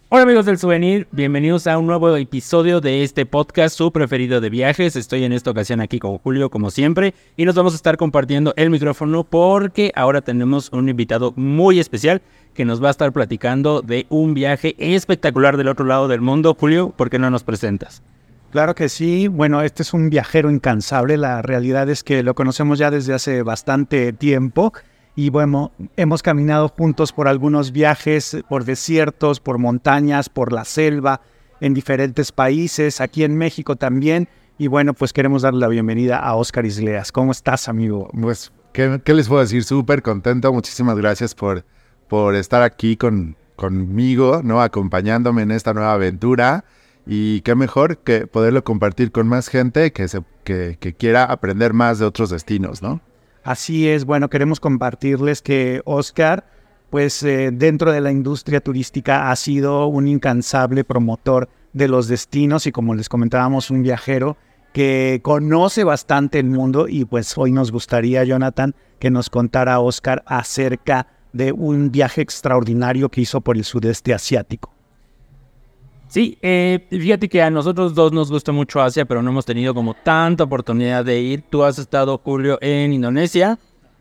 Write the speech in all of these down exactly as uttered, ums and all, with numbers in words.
Hola amigos del Souvenir, bienvenidos a un nuevo episodio de este podcast, su preferido de viajes. Estoy en esta ocasión aquí con Julio, como siempre, y nos vamos a estar compartiendo el micrófono porque ahora tenemos un invitado muy especial que nos va a estar platicando de un viaje espectacular del otro lado del mundo. Julio, ¿por qué no nos presentas? Claro que sí. Bueno, este es un viajero incansable. La realidad es que lo conocemos ya desde hace bastante tiempo. Y bueno, hemos caminado juntos por algunos viajes, por desiertos, por montañas, por la selva, en diferentes países, aquí en México también. Y bueno, pues queremos darle la bienvenida a Óscar Isleas. ¿Cómo estás, amigo? Pues, ¿qué, qué les puedo decir? Súper contento. Muchísimas gracias por, por estar aquí con, conmigo, ¿no? Acompañándome en esta nueva aventura. Y qué mejor que poderlo compartir con más gente que, se, que, que quiera aprender más de otros destinos, ¿no? Así es, bueno, queremos compartirles que Óscar, pues eh, dentro de la industria turística ha sido un incansable promotor de los destinos y como les comentábamos, un viajero que conoce bastante el mundo y pues hoy nos gustaría, Jonathan, que nos contara Óscar acerca de un viaje extraordinario que hizo por el sudeste asiático. Sí, eh, fíjate que a nosotros dos nos gusta mucho Asia, pero no hemos tenido como tanta oportunidad de ir. Tú has estado, Julio, en Indonesia,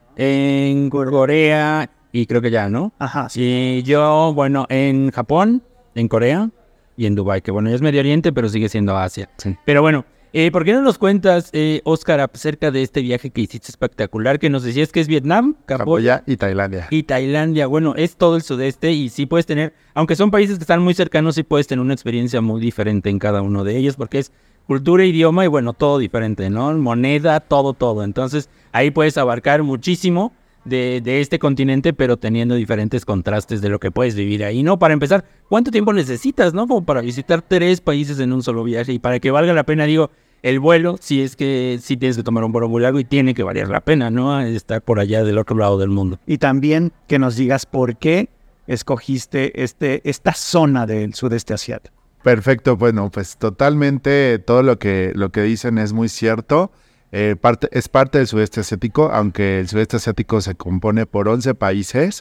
en Corea y creo que ya, ¿no? Ajá, sí. Y yo, bueno, en Japón, en Corea y en Dubái, que bueno, ya es Medio Oriente, pero sigue siendo Asia. Sí. Pero bueno, eh, ¿por qué no nos cuentas, eh, Óscar, acerca de este viaje que hiciste espectacular, que nos decías que es Vietnam, Camboya y Tailandia. Y Tailandia, bueno, es todo el sudeste y sí puedes tener, aunque son países que están muy cercanos, sí puedes tener una experiencia muy diferente en cada uno de ellos, porque es cultura, idioma y bueno, todo diferente, ¿no? Moneda, todo, todo. Entonces, ahí puedes abarcar muchísimo de, de este continente, pero teniendo diferentes contrastes de lo que puedes vivir ahí, ¿no? Para empezar, ¿cuánto tiempo necesitas, no? Como para visitar tres países en un solo viaje y para que valga la pena, digo, el vuelo, si es que sí tienes que tomar un vuelo muy largo y tiene que valer la pena, ¿no? Estar por allá del otro lado del mundo. Y también que nos digas por qué escogiste este, esta zona del sudeste asiático. Perfecto, bueno, pues totalmente todo lo que, lo que dicen es muy cierto. Eh, parte, es parte del sudeste asiático, aunque el sudeste asiático se compone por once países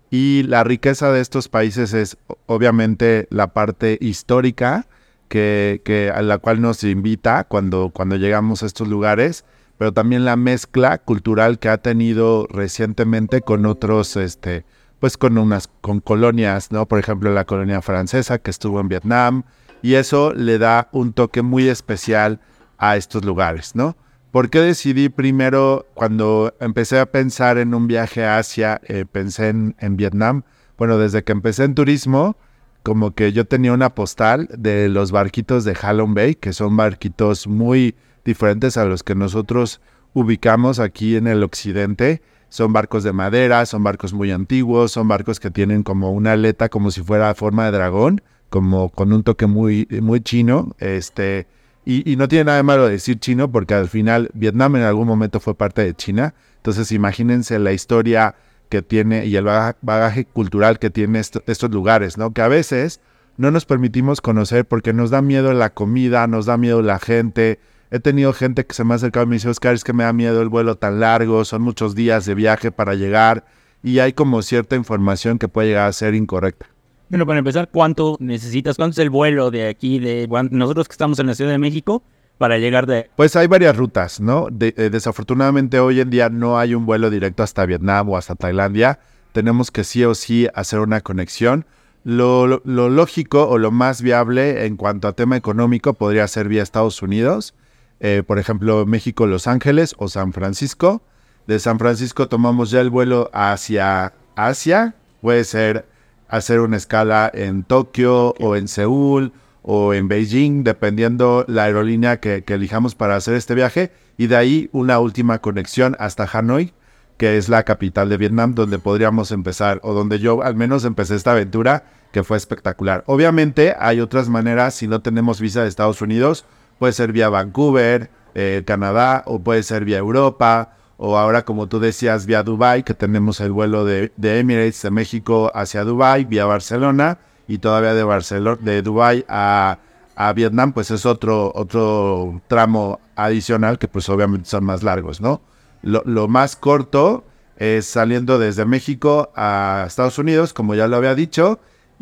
y la riqueza de estos países es obviamente la parte histórica, Que, que a la cual nos invita cuando, cuando llegamos a estos lugares, pero también la mezcla cultural que ha tenido recientemente con otros, este, pues con unas, con colonias, ¿no? Por ejemplo, la colonia francesa que estuvo en Vietnam, y eso le da un toque muy especial a estos lugares, ¿no? ¿Por qué decidí primero, cuando empecé a pensar en un viaje a Asia, eh, pensé en, en Vietnam? Bueno, desde que empecé en turismo, como que yo tenía una postal de los barquitos de Halong Bay, que son barquitos muy diferentes a los que nosotros ubicamos aquí en el occidente. Son barcos de madera, son barcos muy antiguos, son barcos que tienen como una aleta como si fuera forma de dragón, como con un toque muy, muy chino. Este, y, y no tiene nada de malo decir chino, porque al final Vietnam en algún momento fue parte de China. Entonces imagínense la historia que tiene y el bagaje, bagaje cultural que tiene esto, estos lugares, ¿no? Que a veces no nos permitimos conocer porque nos da miedo la comida, nos da miedo la gente. He tenido gente que se me ha acercado y me dice, Óscar, es que me da miedo el vuelo tan largo, son muchos días de viaje para llegar y hay como cierta información que puede llegar a ser incorrecta. Bueno, para empezar, ¿cuánto necesitas? ¿Cuánto es el vuelo de aquí, de nosotros que estamos en la Ciudad de México, para llegar de...? Pues hay varias rutas, ¿no? De, eh, desafortunadamente hoy en día no hay un vuelo directo hasta Vietnam o hasta Tailandia. Tenemos que sí o sí hacer una conexión. Lo, lo, lo lógico o lo más viable en cuanto a tema económico podría ser vía Estados Unidos. Eh, por ejemplo, México, Los Ángeles o San Francisco. De San Francisco tomamos ya el vuelo hacia Asia. Puede ser hacer una escala en Tokio o en Seúl o en Beijing, dependiendo la aerolínea que, que elijamos para hacer este viaje, y de ahí una última conexión hasta Hanoi, que es la capital de Vietnam, donde podríamos empezar, o donde yo al menos empecé esta aventura, que fue espectacular. Obviamente hay otras maneras, si no tenemos visa de Estados Unidos, puede ser vía Vancouver, eh, Canadá, o puede ser vía Europa, o ahora como tú decías, vía Dubái, que tenemos el vuelo de, de Emirates de México hacia Dubái, vía Barcelona, y todavía de Barcelona, de Dubái a, a Vietnam, pues es otro, otro tramo adicional que pues obviamente son más largos, ¿no? Lo, lo más corto es saliendo desde México a Estados Unidos, como ya lo había dicho,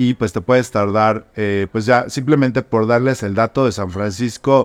y pues te puedes tardar, eh, pues ya simplemente por darles el dato de San Francisco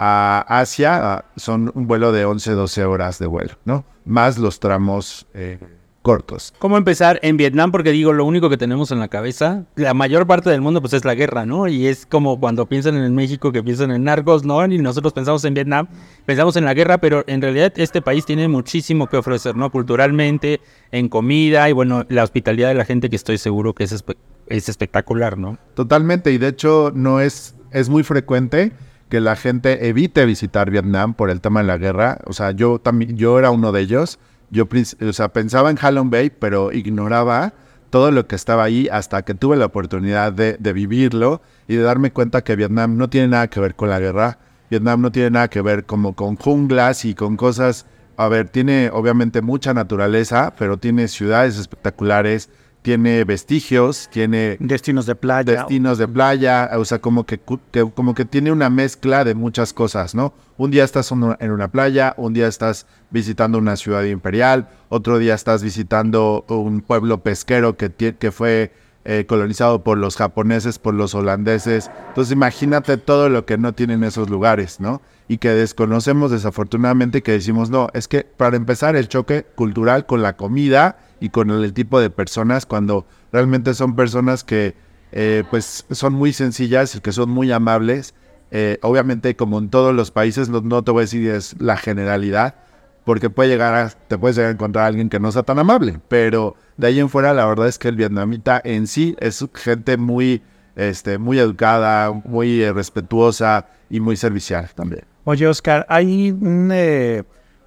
a Asia, a, son un vuelo de once, doce horas de vuelo, ¿no? Más los tramos eh, cortos. ¿Cómo empezar en Vietnam? Porque digo, lo único que tenemos en la cabeza, la mayor parte del mundo pues es la guerra, ¿no? Y es como cuando piensan en México que piensan en narcos, ¿no? Y nosotros pensamos en Vietnam, pensamos en la guerra, pero en realidad este país tiene muchísimo que ofrecer, ¿no? Culturalmente, en comida y bueno, la hospitalidad de la gente que estoy seguro que es, espe- es espectacular, ¿no? Totalmente, y de hecho no es, es muy frecuente que la gente evite visitar Vietnam por el tema de la guerra. O sea, yo también, yo era uno de ellos. Yo, o sea, pensaba en Halong Bay, pero ignoraba todo lo que estaba ahí hasta que tuve la oportunidad de, de vivirlo y de darme cuenta que Vietnam no tiene nada que ver con la guerra. Vietnam no tiene nada que ver como con junglas y con cosas. A ver, tiene obviamente mucha naturaleza, pero tiene ciudades espectaculares, tiene vestigios, tiene destinos de playa. Destinos de playa, o sea, como que, que, como que tiene una mezcla de muchas cosas, ¿no? Un día estás en una playa, un día estás visitando una ciudad imperial, otro día estás visitando un pueblo pesquero que, que fue eh, colonizado por los japoneses, por los holandeses. Entonces imagínate todo lo que no tienen esos lugares, ¿no? Y que desconocemos desafortunadamente, que decimos, no, es que para empezar el choque cultural con la comida y con el, el tipo de personas, cuando realmente son personas que eh, pues son muy sencillas y que son muy amables. Eh, obviamente, como en todos los países, no, no te voy a decir es la generalidad, porque puede llegar a, te puedes llegar a encontrar a alguien que no sea tan amable, pero de ahí en fuera la verdad es que el vietnamita en sí es gente muy, este, muy educada, muy eh, respetuosa y muy servicial también. Oye, Oscar, hay un, eh,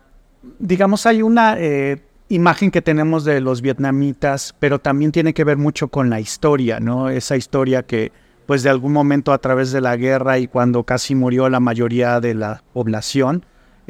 digamos, hay una eh, imagen que tenemos de los vietnamitas, pero también tiene que ver mucho con la historia, ¿no? Esa historia que, pues, de algún momento a través de la guerra y cuando casi murió la mayoría de la población,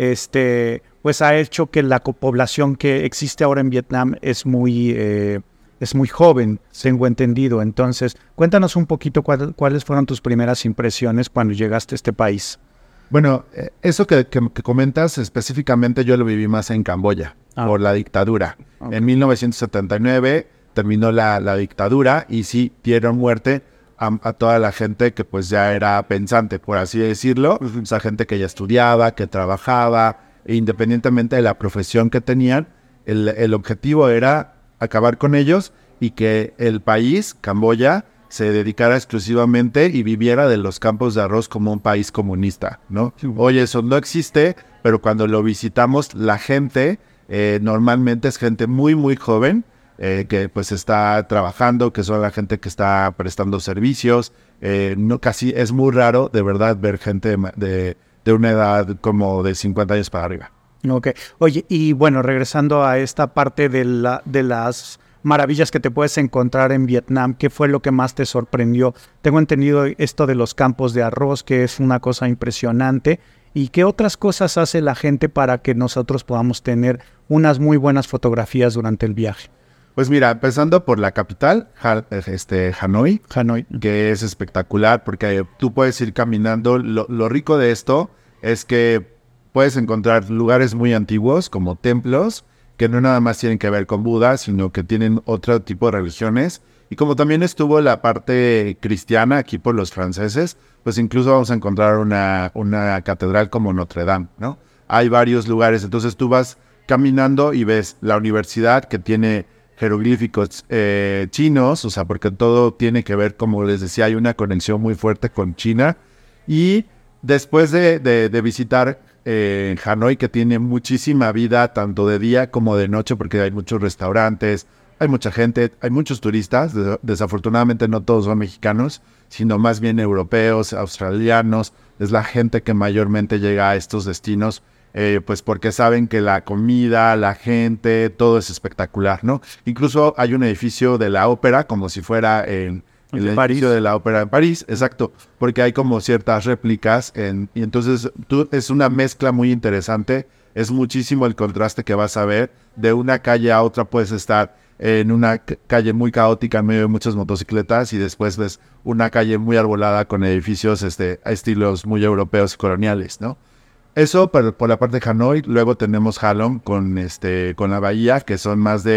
este, pues ha hecho que la población que existe ahora en Vietnam es muy, eh, es muy joven, tengo entendido. Entonces, cuéntanos un poquito cuál, cuáles fueron tus primeras impresiones cuando llegaste a este país. Bueno, eso que, que, que comentas específicamente yo lo viví más en Camboya, ah. por la dictadura. Okay. En mil novecientos setenta y nueve terminó la, la dictadura y sí dieron muerte a, a toda la gente que pues ya era pensante, por así decirlo. Uh-huh. O sea, gente que ya estudiaba, que trabajaba, e independientemente de la profesión que tenían, el, el objetivo era acabar con ellos y que el país, Camboya, se dedicara exclusivamente y viviera de los campos de arroz como un país comunista, ¿no? Sí. Oye, eso no existe, pero cuando lo visitamos, la gente eh, normalmente es gente muy, muy joven, eh, que pues está trabajando, que son la gente que está prestando servicios. Eh, no, casi es muy raro, de verdad, ver gente de, de, de una edad como de cincuenta años para arriba. Ok. Oye, y bueno, regresando a esta parte de, la, de las maravillas que te puedes encontrar en Vietnam, ¿qué fue lo que más te sorprendió? Tengo entendido esto de los campos de arroz, que es una cosa impresionante. ¿Y qué otras cosas hace la gente para que nosotros podamos tener unas muy buenas fotografías durante el viaje? Pues mira, empezando por la capital, ha, este, Hanoi, Hanoi, que es espectacular porque tú puedes ir caminando. Lo, lo rico de esto es que puedes encontrar lugares muy antiguos como templos, que no nada más tienen que ver con Buda, sino que tienen otro tipo de religiones. Y como también estuvo la parte cristiana aquí por los franceses, pues incluso vamos a encontrar una, una catedral como Notre Dame, ¿no? Hay varios lugares, entonces tú vas caminando y ves la universidad que tiene jeroglíficos eh, chinos, o sea, porque todo tiene que ver, como les decía, hay una conexión muy fuerte con China. Y después de, de, de visitar Eh, Hanoi, que tiene muchísima vida tanto de día como de noche, porque hay muchos restaurantes, hay mucha gente, hay muchos turistas. Des- desafortunadamente no todos son mexicanos, sino más bien europeos, australianos. Es la gente que mayormente llega a estos destinos, eh, pues porque saben que la comida, la gente, todo es espectacular, ¿no? Incluso hay un edificio de la ópera, como si fuera en el edificio París. de la ópera en París, exacto, porque hay como ciertas réplicas en, y entonces tú, es una mezcla muy interesante. Es muchísimo el contraste que vas a ver. De una calle a otra puedes estar en una c- calle muy caótica en medio de muchas motocicletas y después ves una calle muy arbolada con edificios este, a estilos muy europeos y coloniales, ¿no? Eso por, por la parte de Hanoi. Luego tenemos Halong con, este, con la bahía, que son más de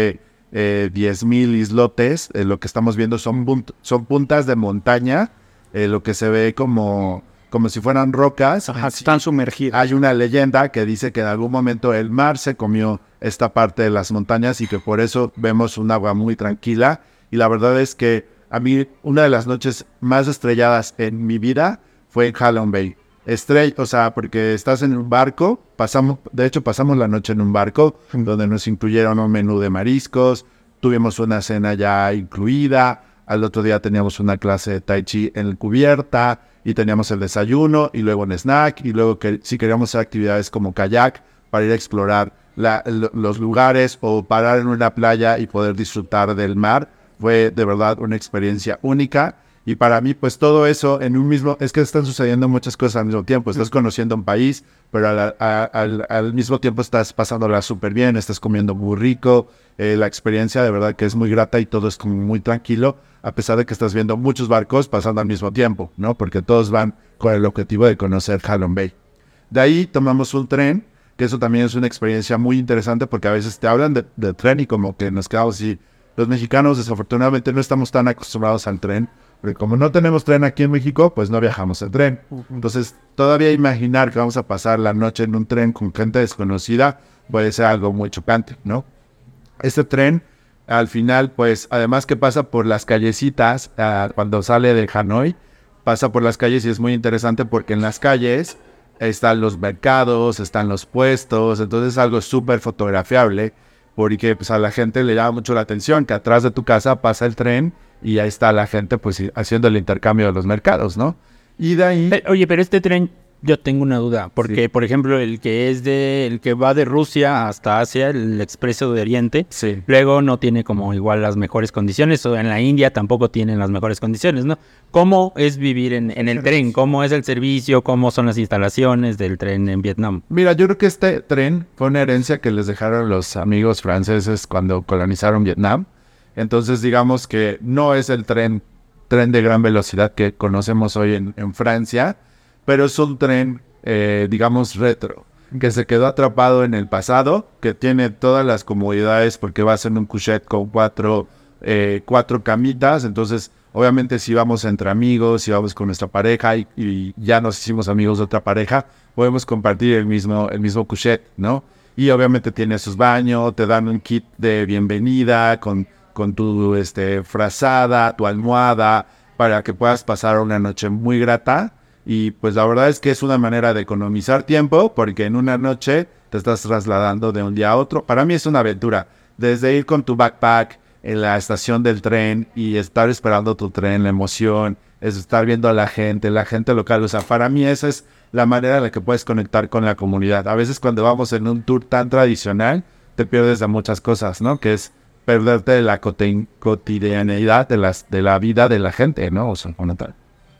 eh, diez mil islotes. Eh, lo que estamos viendo son, punt- son puntas de montaña, eh, lo que se ve como, como si fueran rocas. Ajá, están sumergidas. Hay una leyenda que dice que en algún momento el mar se comió esta parte de las montañas y que por eso vemos un agua muy tranquila. Y la verdad es que a mí una de las noches más estrelladas en mi vida fue en Halong Bay. Estrella, o sea, porque estás en un barco, pasamos, de hecho pasamos la noche en un barco donde nos incluyeron un menú de mariscos, tuvimos una cena ya incluida, al otro día teníamos una clase de tai chi en cubierta y teníamos el desayuno y luego un snack y luego que si queríamos hacer actividades como kayak para ir a explorar la, lo, los lugares o parar en una playa y poder disfrutar del mar, fue de verdad una experiencia única. Y para mí, pues todo eso en un mismo... Es que están sucediendo muchas cosas al mismo tiempo. Estás conociendo un país, pero al, a, al, al mismo tiempo estás pasándola súper bien, estás comiendo muy rico. Eh, la experiencia de verdad que es muy grata y todo es como muy tranquilo, a pesar de que estás viendo muchos barcos pasando al mismo tiempo, ¿no? Porque todos van con el objetivo de conocer Halong Bay. De ahí tomamos un tren, que eso también es una experiencia muy interesante porque a veces te hablan de, de tren y como que nos quedamos así. Los mexicanos desafortunadamente no estamos tan acostumbrados al tren, porque como no tenemos tren aquí en México, pues no viajamos en tren. Entonces, todavía imaginar que vamos a pasar la noche en un tren con gente desconocida puede ser algo muy chocante, ¿no? Este tren, al final, pues, además que pasa por las callecitas, uh, cuando sale de Hanoi, pasa por las calles y es muy interesante porque en las calles están los mercados, están los puestos, entonces es algo súper fotografiable, porque pues, a la gente le llama mucho la atención que atrás de tu casa pasa el tren y ahí está la gente pues haciendo el intercambio de los mercados, ¿no? Y de ahí... Eh, Oye, pero este tren, yo tengo una duda, porque Sí. por ejemplo el que es de, el que va de Rusia hasta Asia, el Expreso de Oriente, Sí. luego no tiene como igual las mejores condiciones, o en la India tampoco tienen las mejores condiciones, ¿no? ¿Cómo es vivir en, en el tren? ¿Cómo es el servicio? ¿Cómo son las instalaciones del tren en Vietnam? Mira, yo creo que este tren fue una herencia que les dejaron los amigos franceses cuando colonizaron Vietnam. Entonces, digamos que no es el tren, tren de gran velocidad que conocemos hoy en, en Francia, pero es un tren, eh, digamos, retro, que se quedó atrapado en el pasado, que tiene todas las comodidades porque va a ser un couchette con cuatro, eh, cuatro camitas. Entonces, obviamente, si vamos entre amigos, si vamos con nuestra pareja y, y ya nos hicimos amigos de otra pareja, podemos compartir el mismo, el mismo couchette, ¿no? Y obviamente tiene sus baños, te dan un kit de bienvenida con... con tu este, frazada, tu almohada, para que puedas pasar una noche muy grata. Y pues la verdad es que es una manera de economizar tiempo, porque en una noche te estás trasladando de un día a otro. Para mí es una aventura, desde ir con tu backpack en la estación del tren y estar esperando tu tren, la emoción, es estar viendo a la gente, la gente local. O sea, para mí esa es la manera en la que puedes conectar con la comunidad. A veces cuando vamos en un tour tan tradicional, te pierdes de muchas cosas, ¿no? Que es perderte de la cote- cotidianeidad de, las, de la vida de la gente, ¿no? O sea, como tal.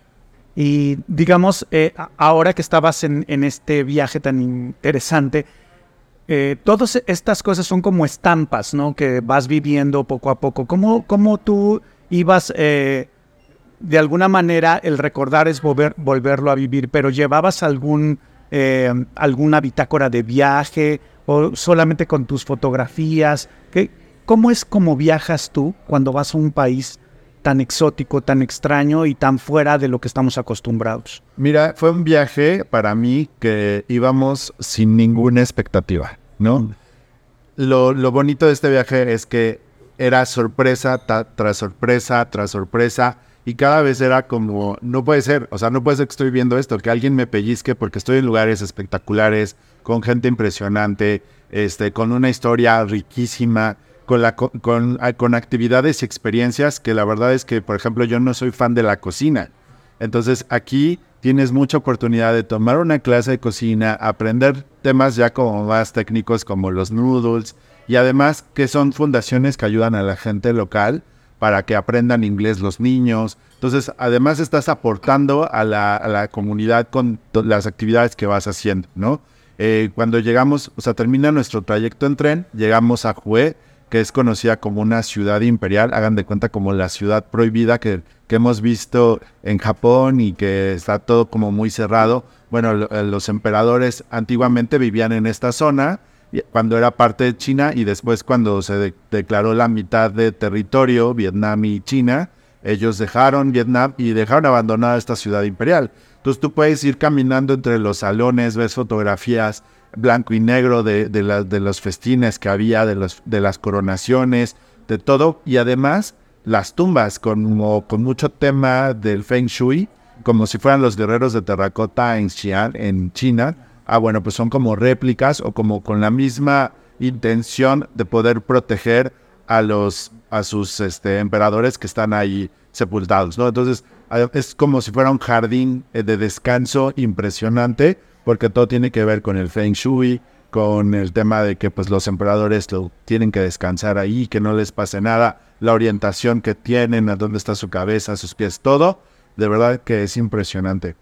Y digamos, eh, a- ahora que estabas en, en este viaje tan interesante, eh, todas estas cosas son como estampas, ¿no? Que vas viviendo poco a poco. ¿Cómo, cómo tú ibas, eh, de alguna manera, el recordar es volver, volverlo a vivir, pero llevabas algún, eh, alguna bitácora de viaje o solamente con tus fotografías? ¿Qué, ¿Cómo es como viajas tú cuando vas a un país tan exótico, tan extraño y tan fuera de lo que estamos acostumbrados? Mira, fue un viaje para mí que íbamos sin ninguna expectativa, ¿no? Mm. Lo, lo bonito de este viaje es que era sorpresa ta, tras sorpresa tras sorpresa y cada vez era como, no puede ser, o sea, no puede ser que estoy viendo esto, que alguien me pellizque porque estoy en lugares espectaculares, con gente impresionante, este, con una historia riquísima, con, la, con, con actividades y experiencias que la verdad es que, por ejemplo, yo no soy fan de la cocina. Entonces aquí tienes mucha oportunidad de tomar una clase de cocina, aprender temas ya como más técnicos como los noodles y además que son fundaciones que ayudan a la gente local para que aprendan inglés los niños. Entonces además estás aportando a la, a la comunidad con las actividades que vas haciendo, ¿no? Eh, cuando llegamos, o sea, termina nuestro trayecto en tren, llegamos a Hue, que es conocida como una ciudad imperial, hagan de cuenta como la ciudad prohibida que, que hemos visto en Japón y que está todo como muy cerrado. Bueno, lo, los emperadores antiguamente vivían en esta zona cuando era parte de China, y después cuando se de- declaró la mitad de territorio, Vietnam y China, ellos dejaron Vietnam y dejaron abandonada esta ciudad imperial. Entonces tú puedes ir caminando entre los salones, ves fotografías blanco y negro de, de, la, de los festines que había, de, los, de las coronaciones, de todo, y además las tumbas con, con mucho tema del Feng Shui, como si fueran los guerreros de terracota en Xi'an, en China. Ah, bueno, pues son como réplicas o como con la misma intención de poder proteger a los a sus este, emperadores que están ahí sepultados, ¿no? Entonces es como si fuera un jardín de descanso impresionante, porque todo tiene que ver con el Feng Shui, con el tema de que pues los emperadores lo, tienen que descansar ahí, que no les pase nada, la orientación que tienen, a dónde está su cabeza, sus pies, todo, de verdad que es impresionante.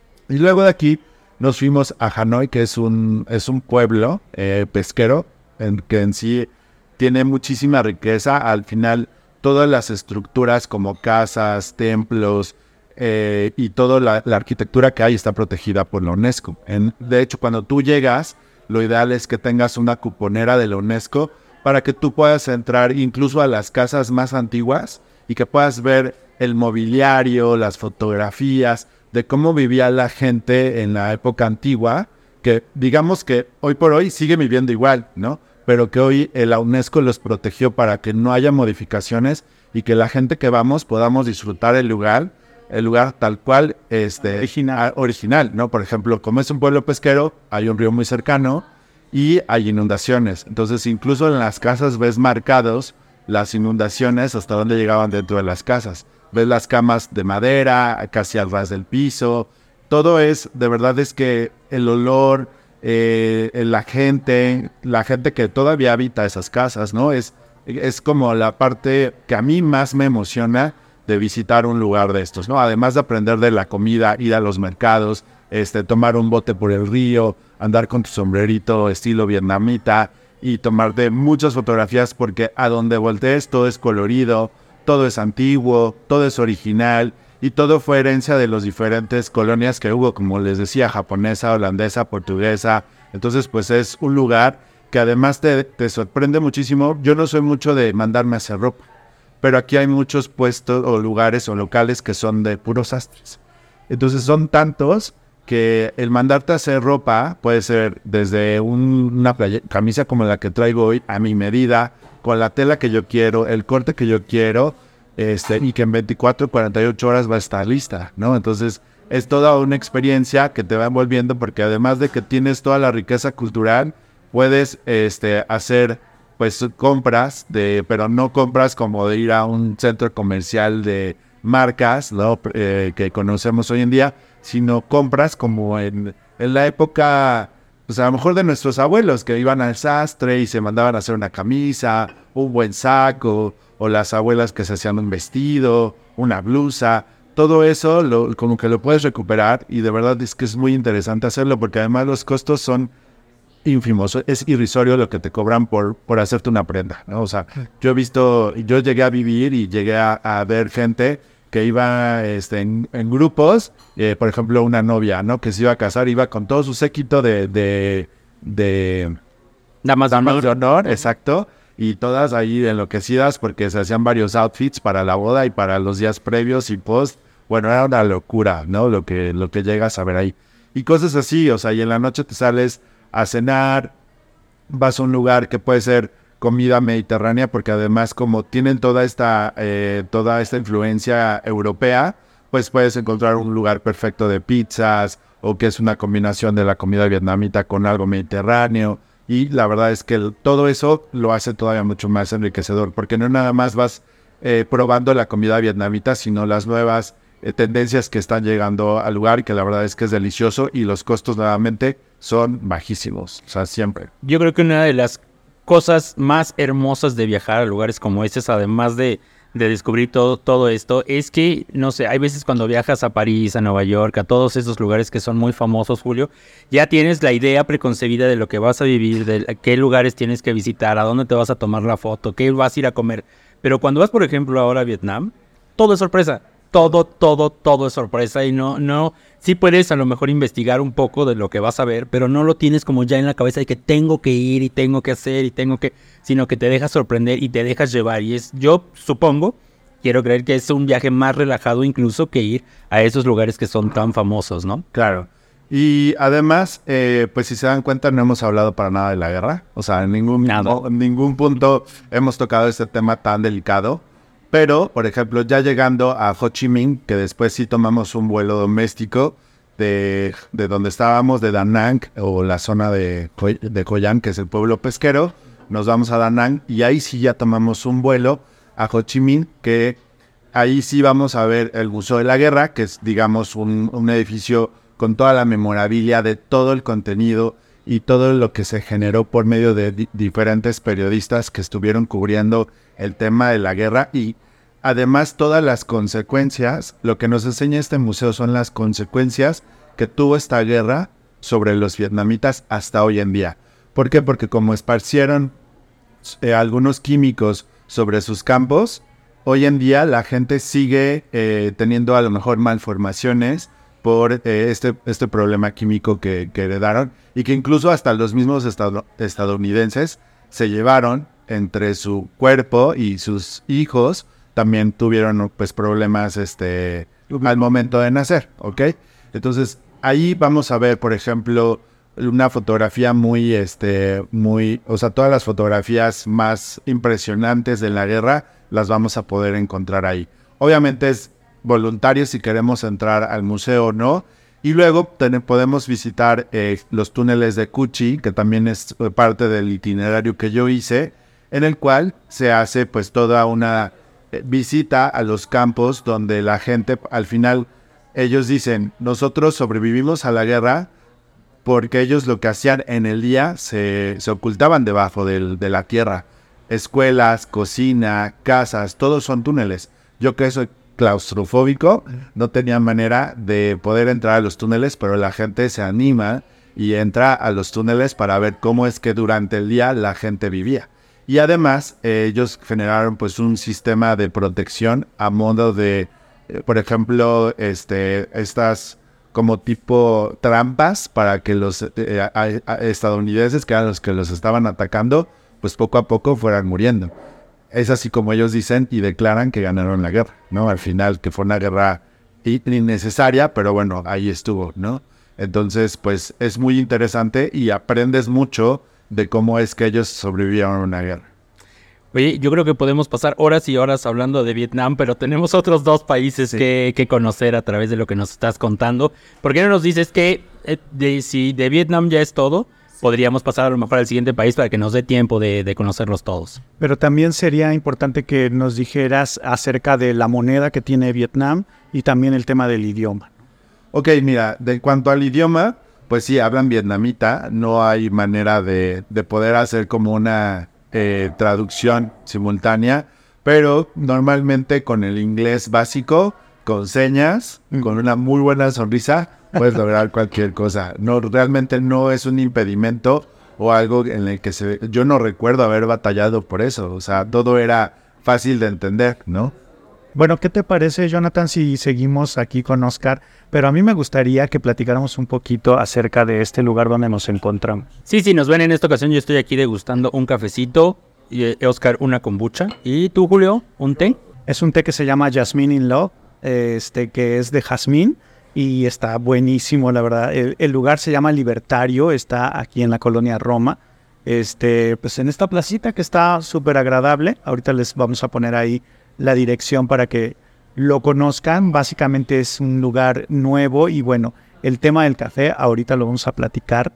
Y luego de aquí nos fuimos a Hanoi, que es un, es un pueblo eh, pesquero, en, que en sí tiene muchísima riqueza. Al final, todas las estructuras como casas, templos eh, y toda la, la arquitectura que hay está protegida por la UNESCO. En, de hecho, cuando tú llegas, lo ideal es que tengas una cuponera de la UNESCO para que tú puedas entrar incluso a las casas más antiguas y que puedas ver el mobiliario, las fotografías de cómo vivía la gente en la época antigua, que digamos que hoy por hoy sigue viviendo igual, ¿no? Pero que hoy la UNESCO los protegió para que no haya modificaciones y que la gente que vamos podamos disfrutar el lugar, el lugar tal cual, este, original, original, ¿no? Por ejemplo, como es un pueblo pesquero, hay un río muy cercano y hay inundaciones. Entonces, incluso en las casas ves marcados las inundaciones hasta donde llegaban dentro de las casas. Ves las camas de madera, casi al ras del piso. Todo es, de verdad es que el olor, eh, la gente, la gente que todavía habita esas casas, ¿no? Es, es como la parte que a mí más me emociona de visitar un lugar de estos, ¿no? Además de aprender de la comida, ir a los mercados, este, tomar un bote por el río, andar con tu sombrerito estilo vietnamita y tomarte muchas fotografías, porque a donde voltees todo es colorido, todo es antiguo, todo es original y todo fue herencia de las diferentes colonias que hubo, como les decía, japonesa, holandesa, portuguesa. Entonces, pues es un lugar que además te, te sorprende muchísimo. Yo no soy mucho de mandarme a hacer ropa, pero aquí hay muchos puestos o lugares o locales que son de puros sastres. Entonces son tantos que el mandarte a hacer ropa puede ser desde un, una playa, camisa como la que traigo hoy, a mi medida, con la tela que yo quiero, el corte que yo quiero, este, y que en veinticuatro, cuarenta y ocho horas va a estar lista, ¿no? Entonces es toda una experiencia que te va envolviendo, porque además de que tienes toda la riqueza cultural, puedes este, hacer pues compras, de, pero no compras como de ir a un centro comercial de marcas, ¿no? eh, que conocemos hoy en día, sino compras como en, en la época, pues a lo mejor de nuestros abuelos, que iban al sastre y se mandaban a hacer una camisa, un buen saco, o las abuelas que se hacían un vestido, una blusa. Todo eso lo, como que lo puedes recuperar, y de verdad es que es muy interesante hacerlo, porque además los costos son ínfimos, es irrisorio lo que te cobran por, por hacerte una prenda, ¿no? O sea, yo he visto, yo llegué a vivir y llegué a, a ver gente que iba este, en, en grupos, eh, por ejemplo, una novia, ¿no? Que se iba a casar, iba con todo su séquito de... de, de Damas de honor. de honor, exacto, y todas ahí enloquecidas porque se hacían varios outfits para la boda y para los días previos y post. Bueno, era una locura, ¿no? Lo que, lo que llegas a ver ahí. Y cosas así, o sea, y en la noche te sales a cenar, vas a un lugar que puede ser comida mediterránea, porque además como tienen toda esta, eh, toda esta influencia europea, pues puedes encontrar un lugar perfecto de pizzas, o que es una combinación de la comida vietnamita con algo mediterráneo, y la verdad es que el, todo eso lo hace todavía mucho más enriquecedor, porque no nada más vas eh, probando la comida vietnamita, sino las nuevas eh, tendencias que están llegando al lugar, que la verdad es que es delicioso, y los costos nuevamente son bajísimos, o sea, siempre. Yo creo que una de las cosas más hermosas de viajar a lugares como estos, además de, de descubrir todo, todo esto, es que, no sé, hay veces cuando viajas a París, a Nueva York, a todos esos lugares que son muy famosos, Julio, ya tienes la idea preconcebida de lo que vas a vivir, de qué lugares tienes que visitar, a dónde te vas a tomar la foto, qué vas a ir a comer. Pero cuando vas, por ejemplo, ahora a Vietnam, todo es sorpresa. todo, todo, todo es sorpresa y no, no, sí puedes a lo mejor investigar un poco de lo que vas a ver, pero no lo tienes como ya en la cabeza de que tengo que ir y tengo que hacer y tengo que, sino que te dejas sorprender y te dejas llevar y es, yo supongo, quiero creer que es un viaje más relajado incluso que ir a esos lugares que son tan famosos, ¿no? Claro. Y además, eh, pues si se dan cuenta, no hemos hablado para nada de la guerra. O sea, en ningún, no, en ningún punto hemos tocado este tema tan delicado. Pero, por ejemplo, ya llegando a Ho Chi Minh, que después sí tomamos un vuelo doméstico de, de donde estábamos, de Da Nang, o la zona de, de Hoi An, que es el pueblo pesquero, nos vamos a Da Nang y ahí sí ya tomamos un vuelo a Ho Chi Minh, que ahí sí vamos a ver el Museo de la Guerra, que es, digamos, un, un edificio con toda la memorabilia de todo el contenido y todo lo que se generó por medio de di- diferentes periodistas que estuvieron cubriendo el tema de la guerra y además todas las consecuencias. Lo que nos enseña este museo son las consecuencias que tuvo esta guerra sobre los vietnamitas hasta hoy en día. ¿Por qué? Porque como esparcieron eh, algunos químicos sobre sus campos, hoy en día la gente sigue eh, teniendo a lo mejor malformaciones por eh, este, este problema químico que, que heredaron y que incluso hasta los mismos estad- estadounidenses se llevaron entre su cuerpo y sus hijos, también tuvieron pues problemas este, al momento de nacer, ¿ok? Entonces ahí vamos a ver, por ejemplo, una fotografía muy, este, muy, o sea, todas las fotografías más impresionantes de la guerra las vamos a poder encontrar ahí. Obviamente es voluntarios si queremos entrar al museo o no. Y luego ten, podemos visitar eh, los túneles de Cu Chi, que también es eh, parte del itinerario que yo hice, en el cual se hace pues toda una eh, visita a los campos donde la gente, al final, ellos dicen, nosotros sobrevivimos a la guerra porque ellos lo que hacían en el día se, se ocultaban debajo del, de la tierra. Escuelas, cocina, casas, todos son túneles. Yo que soy claustrofóbico, no tenía manera de poder entrar a los túneles, pero la gente se anima y entra a los túneles para ver cómo es que durante el día la gente vivía. Y además, eh, ellos generaron pues un sistema de protección a modo de, eh, por ejemplo, este, estas como tipo trampas para que los eh, a, a estadounidenses, que eran los que los estaban atacando, pues poco a poco fueran muriendo. Es así como ellos dicen y declaran que ganaron la guerra, ¿no? Al final, que fue una guerra innecesaria, pero bueno, ahí estuvo, ¿no? Entonces, pues es muy interesante y aprendes mucho de cómo es que ellos sobrevivieron a una guerra. Oye, yo creo que podemos pasar horas y horas hablando de Vietnam, pero tenemos otros dos países sí. que, que conocer a través de lo que nos estás contando. ¿Por qué no nos dices que eh, de, si de Vietnam ya es todo? Podríamos pasar a lo mejor al siguiente país para que nos dé tiempo de, de conocerlos todos. Pero también sería importante que nos dijeras acerca de la moneda que tiene Vietnam y también el tema del idioma. Ok, mira, de cuanto al idioma, pues sí, hablan vietnamita. No hay manera de, de poder hacer como una eh, traducción simultánea, pero normalmente con el inglés básico, con señas, mm. con una muy buena sonrisa, puedes lograr cualquier cosa. No, realmente no es un impedimento o algo en el que se... Yo no recuerdo haber batallado por eso. O sea, todo era fácil de entender, ¿no? Bueno, ¿qué te parece, Jonathan, si seguimos aquí con Oscar? Pero a mí me gustaría que platicáramos un poquito acerca de este lugar donde nos encontramos. Sí, sí, nos ven en esta ocasión. Yo estoy aquí degustando un cafecito, y eh, Oscar una kombucha. ¿Y tú, Julio, un té? Es un té que se llama Jasmine in Love, este, que es de jazmín. Y está buenísimo, la verdad. El, el lugar se llama Libertario, está aquí en la colonia Roma. Este, pues en esta placita que está súper agradable. Ahorita les vamos a poner ahí la dirección para que lo conozcan. Básicamente es un lugar nuevo y bueno, el tema del café ahorita lo vamos a platicar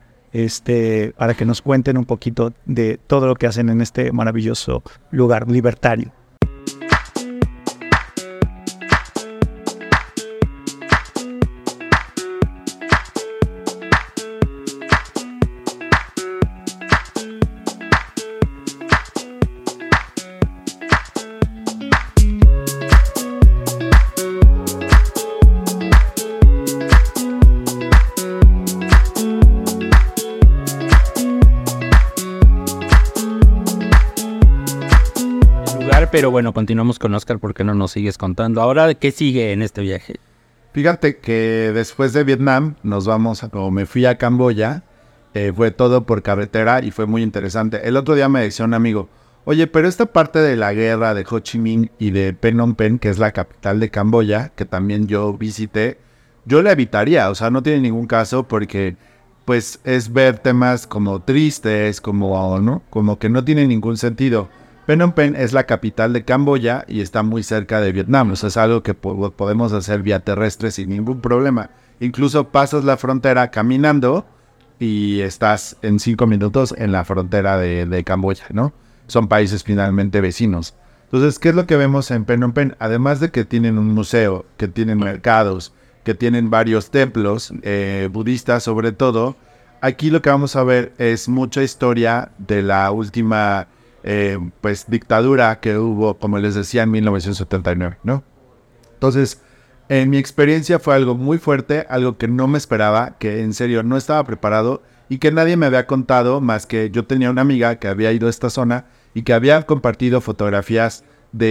este, para que nos cuenten un poquito de todo lo que hacen en este maravilloso lugar, Libertario. Pero bueno, continuamos con Oscar, ¿por qué no nos sigues contando? Ahora, ¿qué sigue en este viaje? Fíjate que después de Vietnam nos vamos, a, o me fui a Camboya, eh, fue todo por carretera y fue muy interesante. El otro día me decía un amigo, oye, pero esta parte de la guerra de Ho Chi Minh y de Phnom Penh, que es la capital de Camboya, que también yo visité, yo la evitaría, o sea, no tiene ningún caso porque pues es ver temas como tristes, como, ¿no? Como que no tiene ningún sentido. Phnom Penh es la capital de Camboya y está muy cerca de Vietnam, o sea, es algo que po- podemos hacer vía terrestre sin ningún problema. Incluso pasas la frontera caminando y estás en cinco minutos en la frontera de, de Camboya, ¿no? Son países finalmente vecinos. Entonces, ¿qué es lo que vemos en Phnom Penh? Además de que tienen un museo, que tienen mercados, que tienen varios templos, eh, budistas sobre todo, aquí lo que vamos a ver es mucha historia de la última eh, pues, dictadura que hubo, como les decía, en mil novecientos setenta y nueve, ¿no? Entonces, en mi experiencia fue algo muy fuerte, algo que no me esperaba, que en serio no estaba preparado y que nadie me había contado más que yo tenía una amiga que había ido a esta zona y que había compartido fotografías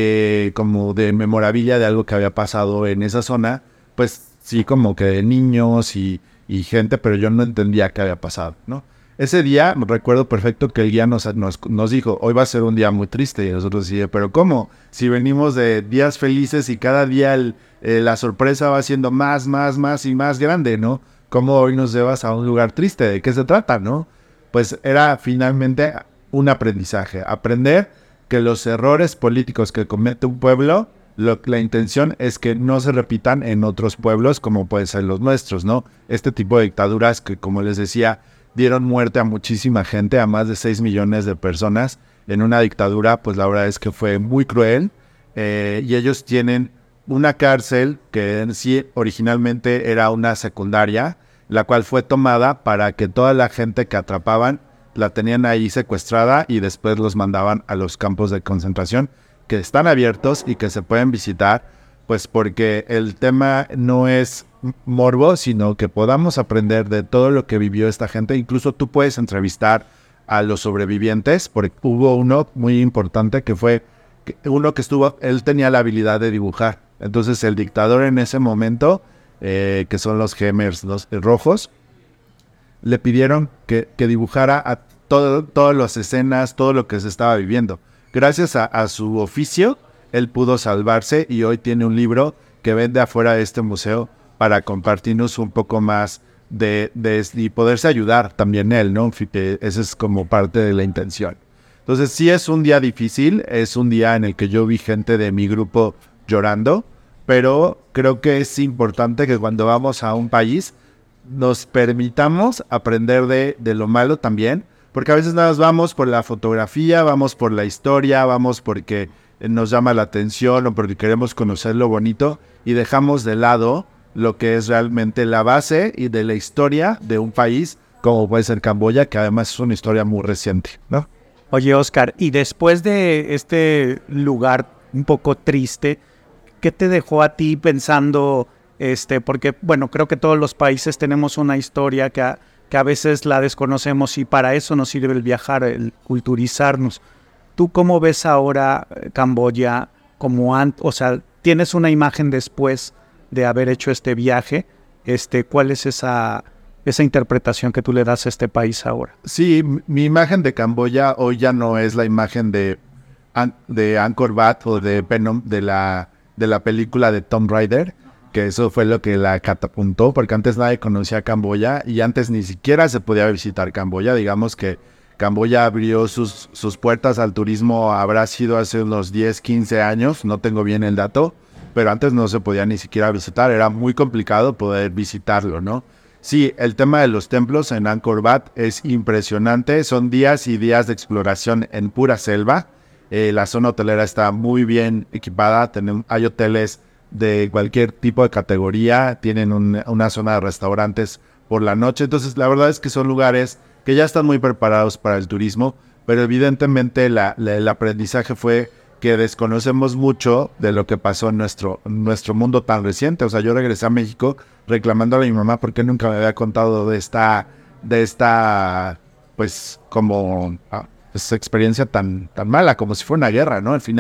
de como de memorabilia de algo que había pasado en esa zona, pues sí, como que de niños y, y gente, pero yo no entendía qué había pasado, ¿no? Ese día recuerdo perfecto que el guía nos, nos, nos dijo, hoy va a ser un día muy triste, y nosotros sí, pero ¿cómo? Si venimos de días felices y cada día el, eh, la sorpresa va siendo más, más, más y más grande, ¿no? ¿Cómo hoy nos llevas a un lugar triste? ¿De qué se trata, no? Pues era finalmente un aprendizaje, aprender que los errores políticos que comete un pueblo, lo, la intención es que no se repitan en otros pueblos como pueden ser los nuestros, ¿no? Este tipo de dictaduras que, como les decía, dieron muerte a muchísima gente, a más de seis millones de personas en una dictadura, pues la verdad es que fue muy cruel, eh, y ellos tienen una cárcel que en sí originalmente era una secundaria, la cual fue tomada para que toda la gente que atrapaban la tenían ahí secuestrada y después los mandaban a los campos de concentración que están abiertos y que se pueden visitar, pues porque el tema no es morbo, sino que podamos aprender de todo lo que vivió esta gente. Incluso tú puedes entrevistar a los sobrevivientes, porque hubo uno muy importante que fue uno que estuvo, él tenía la habilidad de dibujar. Entonces el dictador en ese momento, eh, que son los Khmers, los eh, rojos, le pidieron que, que dibujara a todo, todas las escenas, todo lo que se estaba viviendo. Gracias a, a su oficio, él pudo salvarse y hoy tiene un libro que vende afuera de este museo para compartirnos un poco más de, de y poderse ayudar también él, ¿no? Esa es como parte de la intención. Entonces sí es un día difícil, es un día en el que yo vi gente de mi grupo llorando, pero creo que es importante que cuando vamos a un país nos permitamos aprender de, de lo malo también, porque a veces nada más vamos por la fotografía, vamos por la historia, vamos porque nos llama la atención o porque queremos conocer lo bonito y dejamos de lado lo que es realmente la base y de la historia de un país como puede ser Camboya, que además es una historia muy reciente, ¿no? Oye, Oscar, y después de este lugar un poco triste, ¿qué te dejó a ti pensando? Este, porque, bueno, creo que todos los países tenemos una historia que a, que a veces la desconocemos y para eso nos sirve el viajar, el culturizarnos. ¿Tú cómo ves ahora Camboya? Como an- o sea, ¿tienes una imagen después de haber hecho este viaje? Este, ¿cuál es esa, esa interpretación que tú le das a este país ahora? Sí, mi imagen de Camboya hoy ya no es la imagen de, de Angkor Wat o de Phnom, de la, de la película de Tomb Raider, que eso fue lo que la catapultó, porque antes nadie conocía Camboya y antes ni siquiera se podía visitar Camboya. Digamos que Camboya abrió sus, sus puertas al turismo, habrá sido hace unos diez, quince años, no tengo bien el dato, pero antes no se podía ni siquiera visitar, era muy complicado poder visitarlo, ¿no? Sí, el tema de los templos en Angkor Wat es impresionante, son días y días de exploración en pura selva. Eh, la zona hotelera está muy bien equipada, tenemos, hay hoteles de cualquier tipo de categoría, tienen un, una zona de restaurantes por la noche, entonces la verdad es que son lugares que ya están muy preparados para el turismo, pero evidentemente la, la, el aprendizaje fue que desconocemos mucho de lo que pasó en nuestro, nuestro mundo tan reciente. O sea, yo regresé a México reclamándole a mi mamá porque nunca me había contado de esta, de esta, pues, como, ah, pues, experiencia tan, tan mala, como si fuera una guerra, ¿no? Al final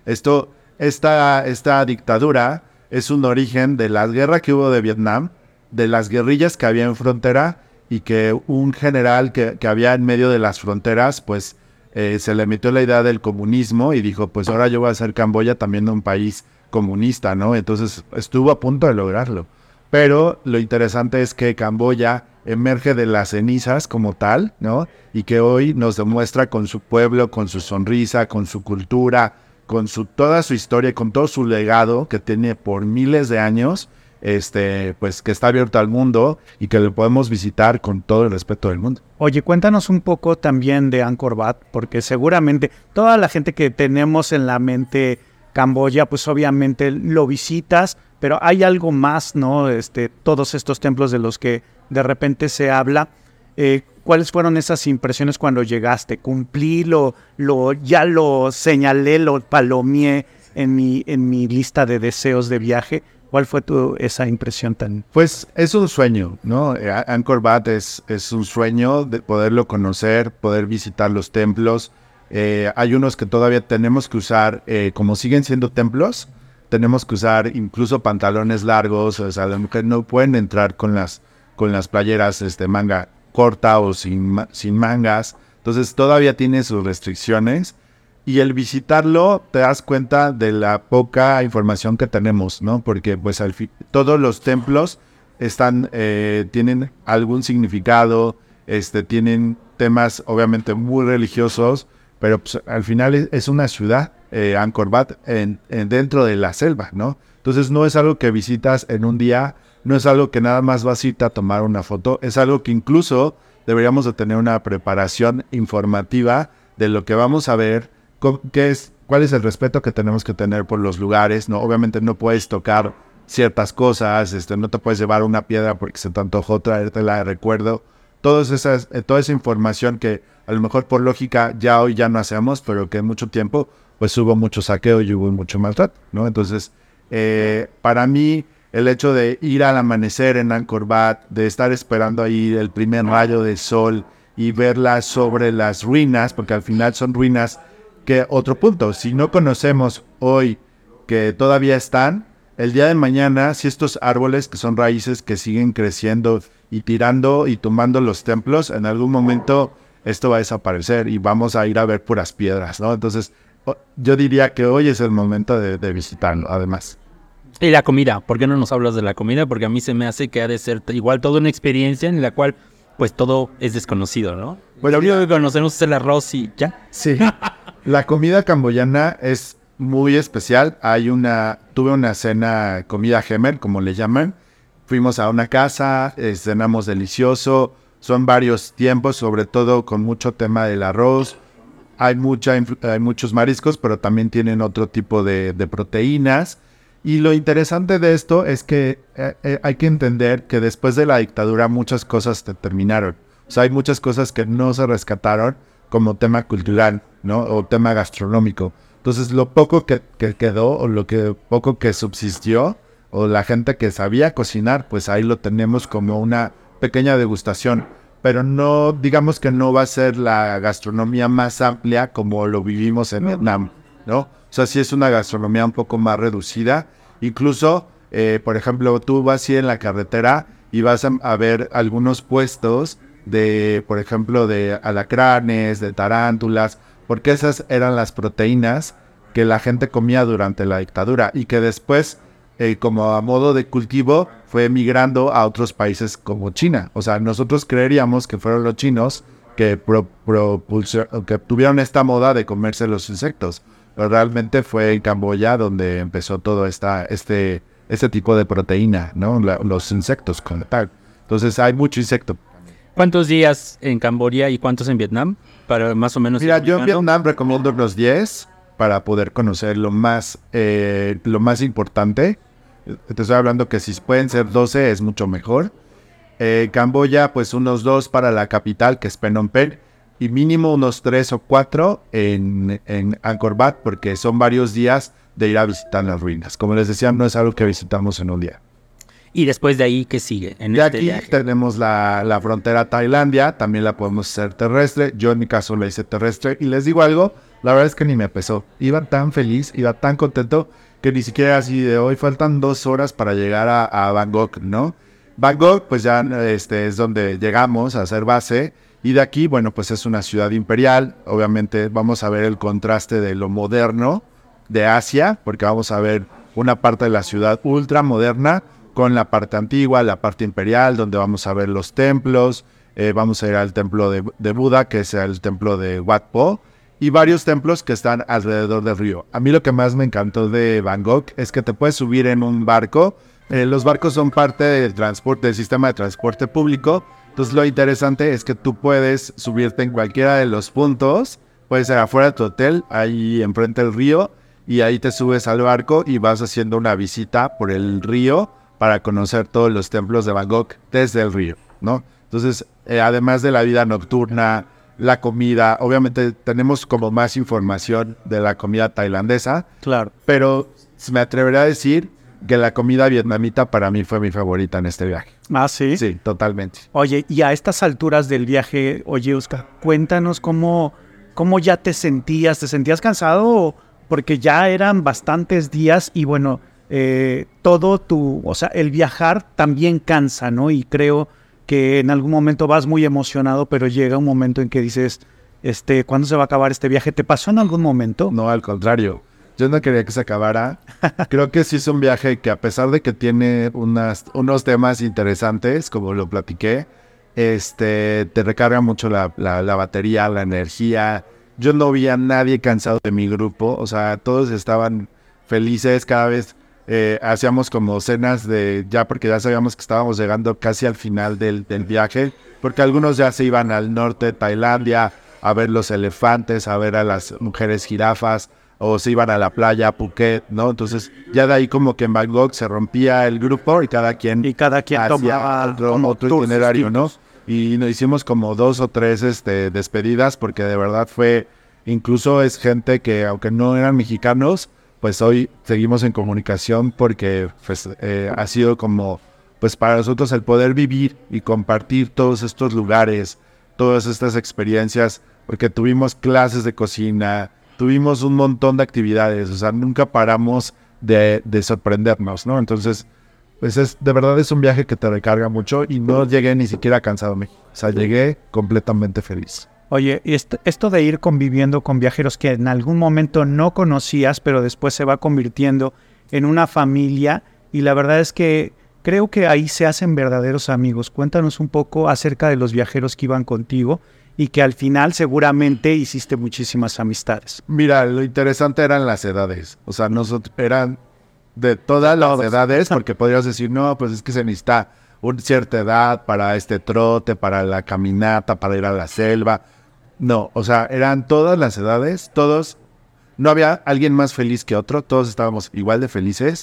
Esto, esta, esta dictadura es un origen de la guerra que hubo de Vietnam, de las guerrillas que había en frontera y que un general que, que había en medio de las fronteras, pues eh, se le metió la idea del comunismo y dijo, pues ahora yo voy a hacer Camboya también un país comunista, ¿no? Entonces estuvo a punto de lograrlo. Pero lo interesante es que Camboya emerge de las cenizas como tal, ¿no? Y que hoy nos demuestra con su pueblo, con su sonrisa, con su cultura, con su, toda su historia, con todo su legado que tiene por miles de años, este, pues que está abierto al mundo y que lo podemos visitar con todo el respeto del mundo. Oye, cuéntanos un poco también de Angkor Wat, porque seguramente toda la gente que tenemos en la mente Camboya, pues obviamente lo visitas, pero hay algo más, ¿no? Este, todos estos templos de los que de repente se habla. Eh, ¿Cuáles fueron esas impresiones cuando llegaste? ¿Cumplí lo, lo ya lo señalé, lo palomeé en mi, en mi lista de deseos de viaje? ¿Cuál fue tu, esa impresión tan...? Pues es un sueño, ¿no? Angkor Wat es, es un sueño de poderlo conocer, poder visitar los templos. Eh, hay unos que todavía tenemos que usar, eh, como siguen siendo templos, tenemos que usar incluso pantalones largos, o sea, las mujeres no pueden entrar con las, con las playeras este, manga corta o sin, sin mangas, entonces todavía tiene sus restricciones. Y el visitarlo te das cuenta de la poca información que tenemos, ¿no? Porque pues al fin, todos los templos están, eh, tienen algún significado, este, tienen temas obviamente muy religiosos, pero pues, al final es, es una ciudad, eh, Angkor Wat, en, en dentro de la selva, ¿no? Entonces no es algo que visitas en un día, no es algo que nada más vas a irte a tomar una foto, es algo que incluso deberíamos de tener una preparación informativa de lo que vamos a ver, qué es, cuál es el respeto que tenemos que tener por los lugares, ¿no? Obviamente no puedes tocar ciertas cosas, este, no te puedes llevar una piedra porque se te antojó traértela de recuerdo. Todas esas, eh, toda esa información que a lo mejor por lógica ya hoy ya no hacemos, pero que en mucho tiempo pues hubo mucho saqueo y hubo mucho maltrato, ¿no? Entonces, eh, para mí, el hecho de ir al amanecer en Angkor Wat, de estar esperando ahí el primer rayo de sol y verlas sobre las ruinas, porque al final son ruinas. Que otro punto, si no conocemos hoy que todavía están, el día de mañana, si estos árboles que son raíces que siguen creciendo y tirando y tumbando los templos, en algún momento esto va a desaparecer y vamos a ir a ver puras piedras, ¿no? Entonces, yo diría que hoy es el momento de, de visitarlo, además. Y la comida, ¿por qué no nos hablas de la comida? Porque a mí se me hace que ha de ser igual toda una experiencia en la cual pues todo es desconocido, ¿no? Pues lo único que conocemos es el arroz y ya. Sí. La comida camboyana es muy especial. Hay una, tuve una cena, comida Hemer, como le llaman. Fuimos a una casa, eh, cenamos delicioso. Son varios tiempos, sobre todo con mucho tema del arroz. Hay, mucha, hay muchos mariscos, pero también tienen otro tipo de, de proteínas. Y lo interesante de esto es que eh, eh, hay que entender que después de la dictadura muchas cosas te terminaron. O sea, hay muchas cosas que no se rescataron como tema cultural, ¿no? O tema gastronómico. Entonces, lo poco que, que quedó, o lo que poco que subsistió, o la gente que sabía cocinar, pues ahí lo tenemos como una pequeña degustación. Pero no, digamos que no va a ser la gastronomía más amplia como lo vivimos en Vietnam, ¿no? O sea, sí es una gastronomía un poco más reducida. Incluso, eh, por ejemplo, tú vas a ir en la carretera y vas a, a ver algunos puestos de, por ejemplo, de alacranes, de tarántulas, porque esas eran las proteínas que la gente comía durante la dictadura y que después, eh, como a modo de cultivo, fue migrando a otros países como China. O sea, nosotros creeríamos que fueron los chinos que, pro, propulsor, que tuvieron esta moda de comerse los insectos. Pero realmente fue en Camboya donde empezó todo esta, este, este tipo de proteína, ¿no? La, los insectos como tal. Entonces hay mucho insecto. ¿Cuántos días en Camboya y cuántos en Vietnam? Para más o menos... Mira, yo en Vietnam recomiendo unos diez para poder conocer lo más, eh, lo más importante. Te estoy hablando que si pueden ser doce es mucho mejor. Eh, Camboya, pues unos dos para la capital, que es Phnom Penh. Y mínimo unos tres o cuatro en, en Angkor Wat, porque son varios días de ir a visitar las ruinas. Como les decía, no es algo que visitamos en un día. Y después de ahí, ¿qué sigue? En de este aquí viaje? tenemos la, la frontera Tailandia, también la podemos hacer terrestre. Yo en mi caso la hice terrestre. Y les digo algo, La verdad es que ni me pesó. Iba tan feliz, iba tan contento que ni siquiera así de hoy faltan dos horas para llegar a, a Bangkok, ¿no? Bangkok, pues ya este, es donde llegamos a hacer base. Y de aquí, bueno, pues es una ciudad imperial. Obviamente vamos a ver el contraste de lo moderno de Asia, porque vamos a ver una parte de la ciudad ultra moderna con la parte antigua, la parte imperial, donde vamos a ver los templos. Eh, vamos a ir al templo de, de Buda, que es el templo de Wat Po, y varios templos que están alrededor del río. A mí lo que más me encantó de Bangkok es que te puedes subir en un barco. Eh, los barcos son parte del transporte, del sistema de transporte público. Entonces lo interesante es que tú puedes subirte en cualquiera de los puntos. Puede ser afuera de tu hotel, ahí enfrente del río, y ahí te subes al barco y vas haciendo una visita por el río para conocer todos los templos de Bangkok desde el río, ¿no? Entonces, eh, además de la vida nocturna, la comida, obviamente tenemos como más información de la comida tailandesa. Claro. Pero me atrevería a decir que la comida vietnamita para mí fue mi favorita en este viaje. Ah, ¿sí? Sí, totalmente. Oye, y a estas alturas del viaje, oye, Oscar, cuéntanos cómo, cómo ya te sentías. ¿Te sentías cansado? Porque ya eran bastantes días y bueno, eh, todo tu, o sea, el viajar también cansa, ¿no? Y creo que en algún momento vas muy emocionado, pero llega un momento en que dices, este, ¿cuándo se va a acabar este viaje? ¿Te pasó en algún momento? No, al contrario. Yo no quería que se acabara. Creo que sí es un viaje que, a pesar de que tiene unas, unos temas interesantes, como lo platiqué, este, te recarga mucho la, la, la batería, la energía. Yo no vi a nadie cansado de mi grupo. O sea, todos estaban felices cada vez. Eh, hacíamos como cenas de ya, porque ya sabíamos que estábamos llegando casi al final del, del viaje, porque algunos ya se iban al norte de Tailandia a ver los elefantes, a ver a las mujeres jirafas, o se iban a la playa, a Phuket, ¿no? Entonces ya de ahí como que en Bangkok se rompía el grupo y cada quien, y cada quien tomaba otro, otro itinerario, ¿no? Y nos hicimos como dos o tres este, despedidas, porque de verdad fue, incluso es gente que aunque no eran mexicanos, pues hoy seguimos en comunicación, porque pues, eh, ha sido como, pues para nosotros el poder vivir y compartir todos estos lugares, todas estas experiencias, porque tuvimos clases de cocina, tuvimos un montón de actividades, o sea, nunca paramos de, de sorprendernos, ¿no? Entonces, pues es, de verdad es un viaje que te recarga mucho y no llegué ni siquiera cansado, o sea, llegué completamente feliz. Oye, esto, esto de ir conviviendo con viajeros que en algún momento no conocías, pero después se va convirtiendo en una familia, y la verdad es que creo que ahí se hacen verdaderos amigos. Cuéntanos un poco acerca de los viajeros que iban contigo y que al final seguramente hiciste muchísimas amistades. Mira, lo interesante eran las edades, o sea, nosotros eran de todas las Todos. edades, porque podrías decir, no, pues es que se necesita una cierta edad para este trote, para la caminata, para ir a la selva. No, o sea, eran todas las edades, todos, no había alguien más feliz que otro, todos estábamos igual de felices.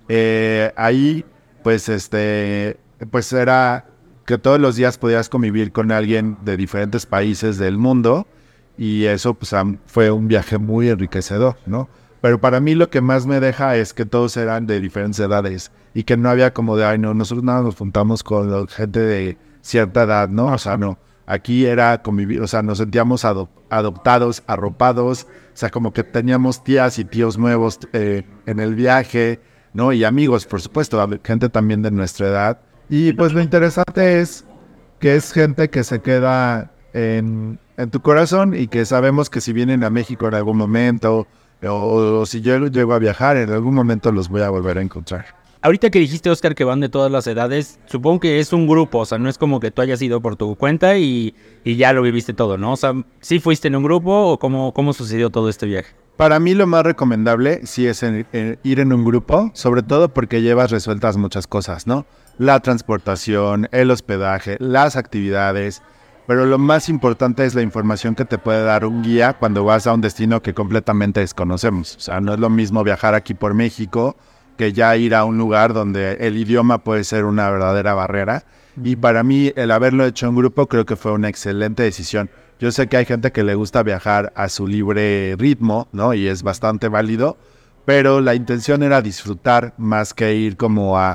Eh, ahí, pues, este, pues era que todos los días podías convivir con alguien de diferentes países del mundo, y eso, pues, fue un viaje muy enriquecedor, ¿no? Pero para mí lo que más me deja es que todos eran de diferentes edades y que no había como de, ay, no, nosotros nada nos juntamos con gente de cierta edad, ¿no? O sea, no. Aquí era convivir, o sea, nos sentíamos adop- adoptados, arropados, o sea, como que teníamos tías y tíos nuevos eh, en el viaje, ¿no? Y amigos, por supuesto, gente también de nuestra edad. Y pues lo interesante es que es gente que se queda en, en tu corazón, y que sabemos que si vienen a México en algún momento, o, o si yo llego a viajar, en algún momento los voy a volver a encontrar. Ahorita que dijiste, Oscar, que van de todas las edades, supongo que es un grupo, o sea, no es como que tú hayas ido por tu cuenta y, y ya lo viviste todo, ¿no? O sea, ¿sí fuiste en un grupo o cómo, cómo sucedió todo este viaje? Para mí lo más recomendable sí es en, en, ir en un grupo, sobre todo porque llevas resueltas muchas cosas, ¿no? La transportación, el hospedaje, las actividades, pero lo más importante es la información que te puede dar un guía cuando vas a un destino que completamente desconocemos. O sea, no es lo mismo viajar aquí por México que ya ir a un lugar donde el idioma puede ser una verdadera barrera. Y para mí, el haberlo hecho en grupo creo que fue una excelente decisión. Yo sé que hay gente que le gusta viajar a su libre ritmo, ¿no? Y es bastante válido, pero la intención era disfrutar más que ir como a,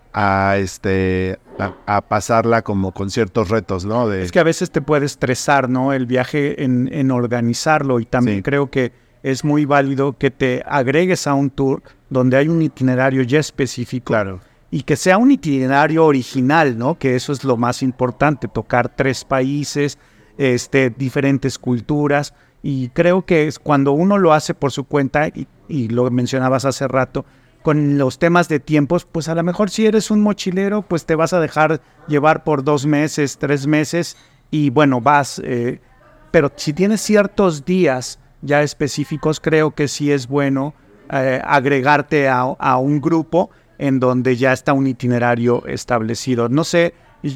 a este a, a pasarla como con ciertos retos, ¿no? De... Es que a veces te puede estresar, ¿no? El viaje en, en organizarlo, y también sí. creo que es muy válido que te agregues a un tour donde hay un itinerario ya específico. Claro. Y que sea un itinerario original, ¿no? Que eso es lo más importante, tocar tres países, este, diferentes culturas. Y creo que es cuando uno lo hace por su cuenta, y, y lo mencionabas hace rato, con los temas de tiempos, pues a lo mejor si eres un mochilero, pues te vas a dejar llevar por dos meses, tres meses, y bueno, vas. Eh, pero si tienes ciertos días ya específicos, creo que sí es bueno eh, agregarte a, a un grupo en donde ya está un itinerario establecido. No sé,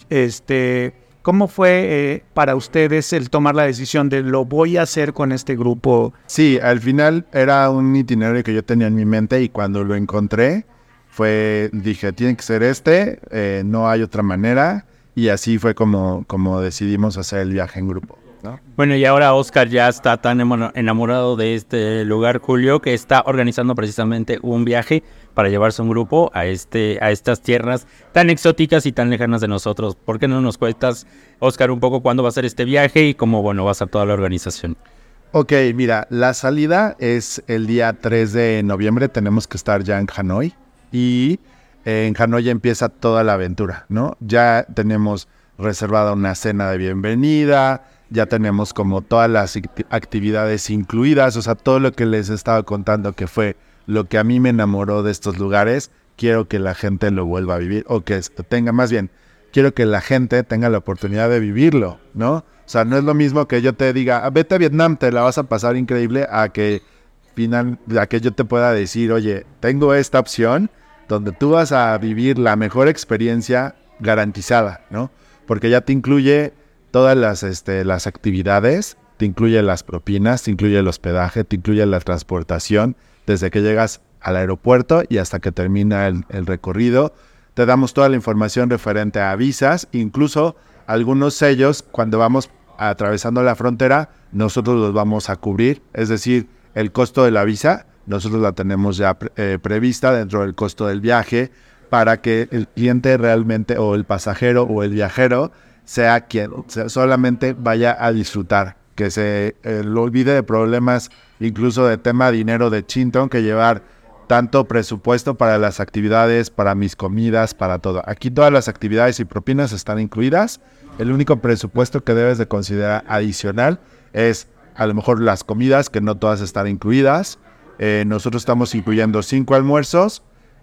este, ¿cómo fue eh, para ustedes el tomar la decisión de lo voy a hacer con este grupo? Sí, al final era un itinerario que yo tenía en mi mente, y cuando lo encontré, fue, dije, tiene que ser este, eh, no hay otra manera, y así fue como, como decidimos hacer el viaje en grupo, ¿no? Bueno, y ahora Oscar ya está tan enamorado de este lugar, Julio, que está organizando precisamente un viaje para llevarse un grupo a este a estas tierras tan exóticas y tan lejanas de nosotros. ¿Por qué no nos cuentas, Oscar, un poco cuándo va a ser este viaje y cómo, bueno, va a ser toda la organización? Ok, mira, la salida es el día tres de noviembre, tenemos que estar ya en Hanoi, y eh, en Hanoi ya empieza toda la aventura, ¿no? Ya tenemos reservada una cena de bienvenida, ya tenemos como todas las actividades incluidas, o sea, todo lo que les estaba contando que fue lo que a mí me enamoró de estos lugares, quiero que la gente lo vuelva a vivir, o que tenga, más bien, quiero que la gente tenga la oportunidad de vivirlo, ¿no? O sea, no es lo mismo que yo te diga, vete a Vietnam, te la vas a pasar increíble, a que, final, a que yo te pueda decir, oye, tengo esta opción donde tú vas a vivir la mejor experiencia garantizada, ¿no? Porque ya te incluye todas las, este, las actividades, te incluye las propinas, te incluye el hospedaje, te incluye la transportación, desde que llegas al aeropuerto y hasta que termina el, el recorrido. Te damos toda la información referente a visas, incluso algunos sellos, cuando vamos atravesando la frontera, nosotros los vamos a cubrir, es decir, el costo de la visa, nosotros la tenemos ya eh, prevista dentro del costo del viaje, para que el cliente realmente, o el pasajero o el viajero, sea quien sea, solamente vaya a disfrutar, que se eh, lo olvide de problemas, incluso de tema dinero, de chinton, que llevar tanto presupuesto para las actividades, para mis comidas, para todo. Aquí todas las actividades y propinas están incluidas. El único presupuesto que debes de considerar adicional es a lo mejor las comidas, que no todas están incluidas. Eh, nosotros estamos incluyendo cinco almuerzos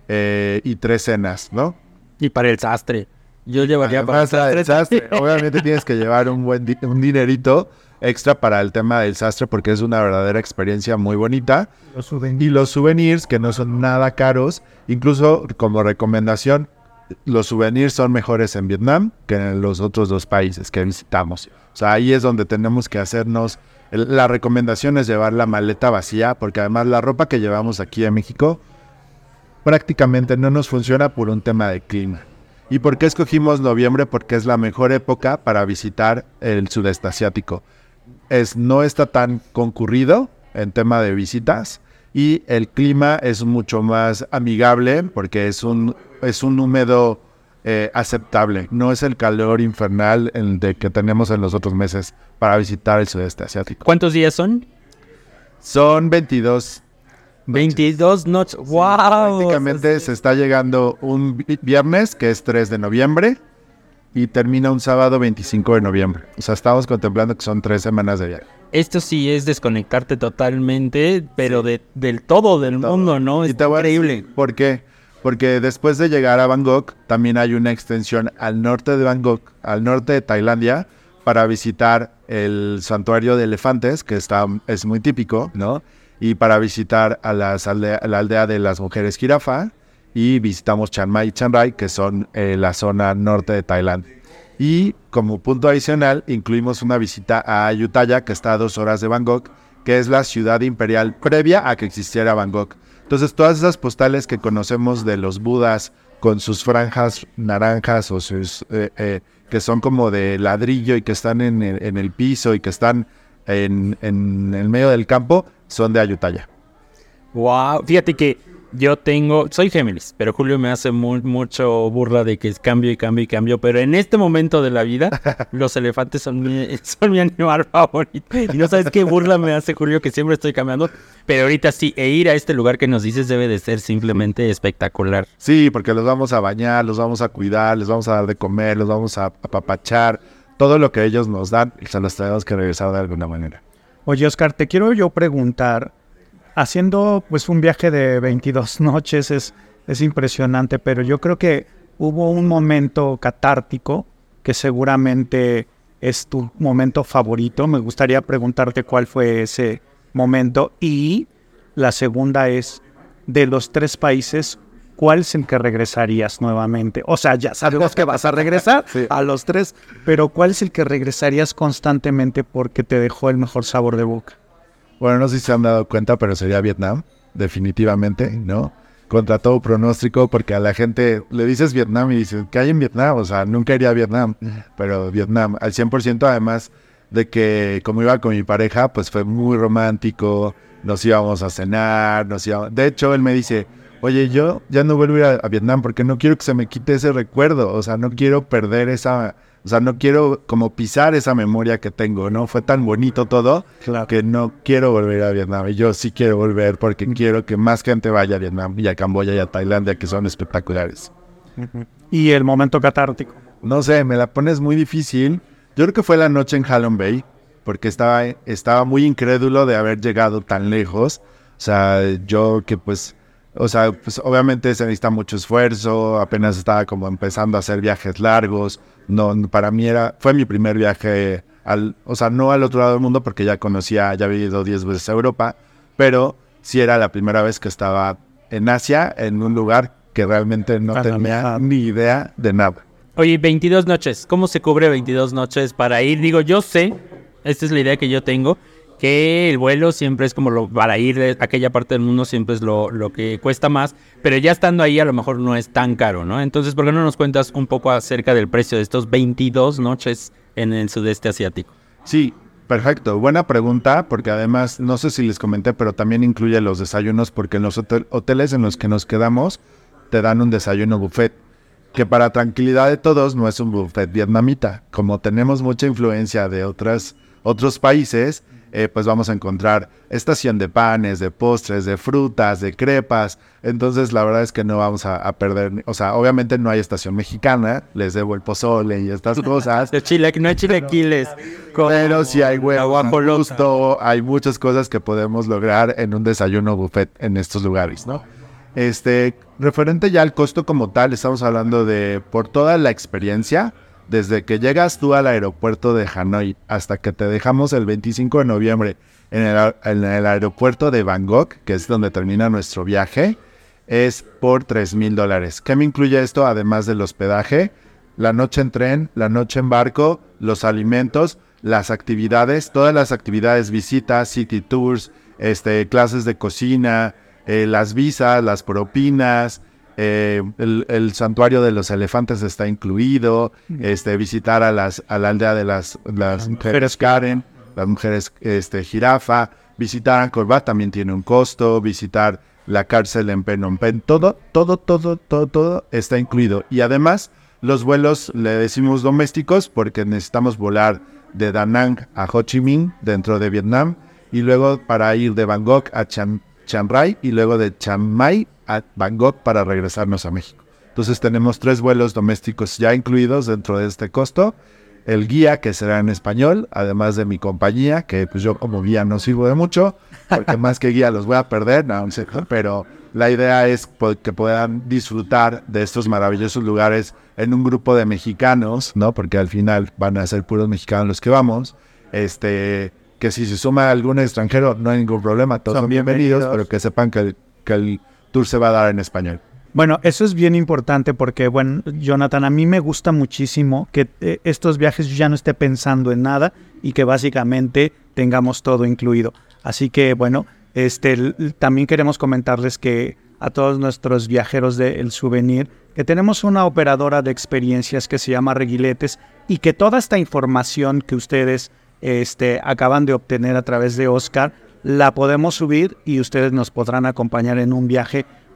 eh, y tres cenas, ¿no? Y para el sastre. Yo llevaría para el sastre. sastre. Obviamente tienes que llevar un buen di- un dinerito extra para el tema del sastre, porque es una verdadera experiencia muy bonita. Los y los souvenirs, que no son nada caros, incluso como recomendación, los souvenirs son mejores en Vietnam que en los otros dos países que visitamos. O sea, ahí es donde tenemos que hacernos, el, la recomendación es llevar la maleta vacía, porque además la ropa que llevamos aquí en México prácticamente no nos funciona por un tema de clima. ¿Y por qué escogimos noviembre? Porque es la mejor época para visitar el sudeste asiático. Es, no está tan concurrido en tema de visitas, y el clima es mucho más amigable porque es un, es un húmedo eh, aceptable. No es el calor infernal el de que tenemos en los otros meses para visitar el sudeste asiático. ¿Cuántos días son? Son veintidós. veintidós noches. Sí, ¡Wow! prácticamente se está llegando un vi- viernes, que es tres de noviembre, y termina un sábado veinticinco de noviembre. O sea, estamos contemplando que son tres semanas de viaje. Esto sí es desconectarte totalmente, pero de, del todo del Todo. mundo, ¿no? Es Y te voy a decir increíble. ¿Por qué? Porque después de llegar a Bangkok, también hay una extensión al norte de Bangkok, al norte de Tailandia, para visitar el santuario de elefantes, que está, es muy típico, ¿no? Y para visitar a, las aldea, a la aldea de las mujeres jirafa, y visitamos Chiang Mai y Chiang Rai, que son eh, la zona norte de Tailandia. Y como punto adicional, incluimos una visita a Ayutthaya, que está a dos horas de Bangkok, que es la ciudad imperial previa a que existiera Bangkok. Entonces, todas esas postales que conocemos de los budas con sus franjas naranjas, o sus eh, eh, que son como de ladrillo y que están en el, en el piso y que están en, en el medio del campo, son de Ayutthaya. Wow, fíjate que Yo tengo, soy Géminis, pero Julio me hace muy, mucho burla de que es cambio y cambio y cambio, pero en este momento de la vida, los elefantes son mi, son mi animal favorito. Y no sabes qué burla me hace Julio, que siempre estoy cambiando, pero ahorita sí, e ir a este lugar que nos dices debe de ser simplemente espectacular. Sí, porque los vamos a bañar, los vamos a cuidar, les vamos a dar de comer, los vamos a apapachar, todo lo que ellos nos dan, se los tenemos que regresar de alguna manera. Oye, Oscar, te quiero yo preguntar, haciendo pues un viaje de veintidós noches es, es impresionante, pero yo creo que hubo un momento catártico que seguramente es tu momento favorito. Me gustaría preguntarte cuál fue ese momento. Y la segunda es, de los tres países, ¿cuál es el que regresarías nuevamente? O sea, ya sabemos que vas a regresar sí. a los tres, pero ¿cuál es el que regresarías constantemente porque te dejó el mejor sabor de boca? Bueno, no sé si se han dado cuenta, pero sería Vietnam, definitivamente, ¿no? Contra todo pronóstico, porque a la gente le dices Vietnam y dicen, ¿qué hay en Vietnam? O sea, nunca iría a Vietnam, pero Vietnam, al cien por ciento, además de que como iba con mi pareja, pues fue muy romántico, nos íbamos a cenar, nos íbamos... De hecho, él me dice, oye, yo ya no vuelvo a ir a, a Vietnam porque no quiero que se me quite ese recuerdo, o sea, no quiero perder esa... O sea, no quiero como pisar esa memoria que tengo, ¿no? Fue tan bonito todo claro. que no quiero volver a Vietnam. Y yo sí quiero volver porque uh-huh. quiero que más gente vaya a Vietnam y a Camboya y a Tailandia, que son espectaculares. Uh-huh. ¿Y el momento catártico? No sé, me la pones muy difícil. Yo creo que fue la noche en Halong Bay, porque estaba, estaba muy incrédulo de haber llegado tan lejos. O sea, yo que pues... O sea, pues obviamente se necesita mucho esfuerzo, apenas estaba como empezando a hacer viajes largos, no, para mí era, fue mi primer viaje, al, o sea, no al otro lado del mundo porque ya conocía, ya había ido diez veces a Europa, pero sí era la primera vez que estaba en Asia, en un lugar que realmente no Para tenía nada. ni idea de nada. Oye, veintidós noches, ¿cómo se cubre veintidós noches para ir? Digo, yo sé, esta es la idea que yo tengo, que el vuelo siempre es como lo, para ir de aquella parte del mundo siempre es lo, lo que cuesta más, pero ya estando ahí a lo mejor no es tan caro, ¿no? Entonces, ¿por qué no nos cuentas un poco acerca del precio de estos veintidós noches en el sudeste asiático? Sí, perfecto. Buena pregunta, porque además, no sé si les comenté, pero también incluye los desayunos, porque en los hotel, hoteles en los que nos quedamos te dan un desayuno buffet, que para tranquilidad de todos no es un buffet vietnamita. Como tenemos mucha influencia de otras, otros países... Eh, pues vamos a encontrar estación de panes, de postres, de frutas, de crepas. Entonces la verdad es que no vamos a, a perder, o sea, obviamente no hay estación mexicana, les debo el pozole y estas cosas. De chile, no hay chilequiles. Pero, pero sí hay huevos, justo, hay muchas cosas que podemos lograr en un desayuno buffet en estos lugares, ¿no? Este, referente ya al costo como tal, estamos hablando de por toda la experiencia. Desde que llegas tú al aeropuerto de Hanoi hasta que te dejamos el veinticinco de noviembre en el, en el aeropuerto de Bangkok, que es donde termina nuestro viaje, es por tres mil dólares. ¿Qué me incluye esto? Además del hospedaje, la noche en tren, la noche en barco, los alimentos, las actividades, todas las actividades, visitas, city tours, este, clases de cocina, eh, las visas, las propinas... Eh, el, el santuario de los elefantes está incluido, este, visitar a las a la aldea de las, las mujeres Karen, las mujeres este, jirafa, visitar Angkor Wat también tiene un costo, visitar la cárcel en Phnom Penh, todo, todo, todo, todo, todo está incluido. Y además, los vuelos le decimos domésticos porque necesitamos volar de Da Nang a Ho Chi Minh, dentro de Vietnam, y luego para ir de Bangkok a Chiang, Chiang Rai, y luego de Chiang Mai a Bangkok para regresarnos a México. Entonces tenemos tres vuelos domésticos ya incluidos dentro de este costo. El guía, que será en español, además de mi compañía, que pues yo como guía no sirvo de mucho, porque más que guía los voy a perder, no, no sé, pero la idea es que puedan disfrutar de estos maravillosos lugares en un grupo de mexicanos, ¿no? Porque al final van a ser puros mexicanos los que vamos, este, que si se suma algún extranjero no hay ningún problema, todos son, son bienvenidos, bienvenidos, pero que sepan que el, que el tour se va a dar en español. Bueno, eso es bien importante porque, bueno, Jonathan, a mí me gusta muchísimo que eh, estos viajes yo ya no esté pensando en nada y que básicamente tengamos todo incluido. Así que, bueno, este, l- también queremos comentarles que a todos nuestros viajeros del Souvenir, que tenemos una operadora de experiencias que se llama Reguiletes y que toda esta información que ustedes este, acaban de obtener a través de Oscar, la podemos subir y ustedes nos podrán acompañar en un viaje